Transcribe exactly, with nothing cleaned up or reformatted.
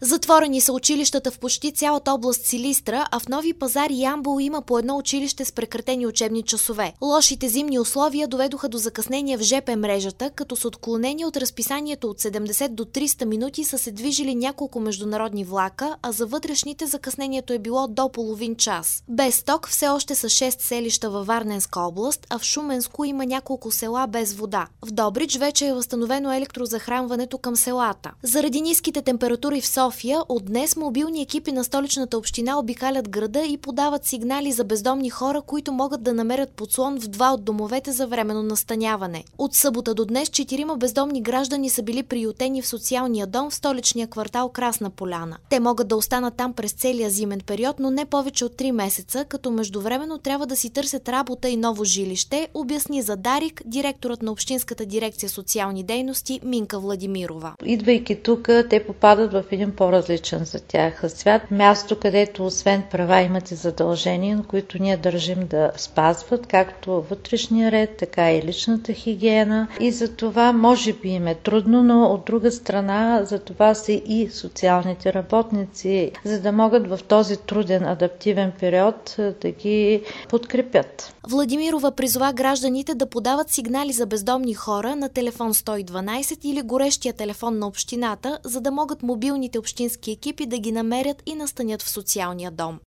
Затворени са училищата в почти цялата област Силистра, а в Нови пазар и Ямбол има по едно училище с прекратени учебни часове. Лошите зимни условия доведоха до закъснения в ЖП мрежата, като с отклонение от разписанието от седемдесет до триста минути са се движили няколко международни влака, а за вътрешните закъснението е било до половин час. Без ток все още са шест селища във Варненска област, а в Шуменско има няколко села без вода. В Добрич вече е възстановено електрозахранването към селата. Заради ниските температури в София, от днес мобилни екипи на Столичната община обикалят града и подават сигнали за бездомни хора, които могат да намерят подслон в два от домовете за временно настаняване. От събота до днес четирима бездомни граждани са били приютени в социалния дом в столичния квартал Красна поляна. Те могат да останат там през целия зимен период, но не повече от три месеца, като междувременно трябва да си търсят работа и ново жилище, обясни за Дарик директорът на Общинската дирекция социални дейности Минка Владимирова. Идвайки тук, те попадат в един по-различен за тях свят. Място, където освен права имат и задължения, на които ние държим да спазват, както вътрешния ред, така и личната хигиена. И за това може би им е трудно, но от друга страна за това са и социалните работници, за да могат в този труден адаптивен период да ги подкрепят. Владимирова призова гражданите да подават сигнали за бездомни хора на телефон сто и дванайсет или горещия телефон на общината, за да могат мобилните общински екипи да ги намерят и настанят в социалния дом.